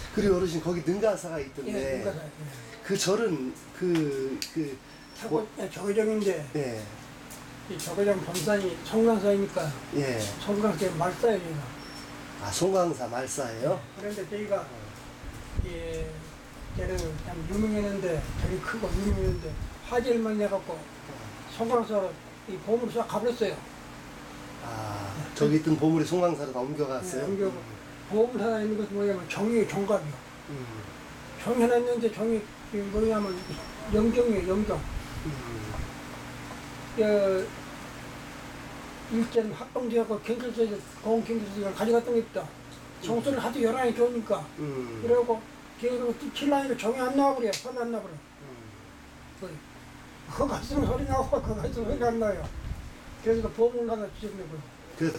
그리고 어르신 거기 능가사가 예, 있던데 능가사. 예. 그 절은 저거정인데 예, 이 저거정 범산이 청강사이니까 예. 청강사에 말싸요 저희가. 아, 송강사 말사예요? 그런데 저희가 예, 걔는 참 유명했는데 되게 크고 유명했는데 화재만 내갖고 청강사로 이 보물을 싹 가버렸어요. 아, 저기 있던 보물이 송강사로 다 옮겨갔어요? 옮겨 보물 하나 있는 것은 뭐냐면 정의 정갑이요. 음, 정이 하나 있는데 정이 뭐냐면 영정이에요. 영정. 일전 합동되었고 경찰서에서 공경찰서가 가져갔던 게 있다. 정수를 하도 열한이 좋으니까 그래갖고 걔가 칠라니까 정이 안 나와버려. 소리 안 나버려. 그거 갔으면 소리 나고 그거 갔으면 소리 안 나요. 그래서 보물 하나 주셨는 거예요.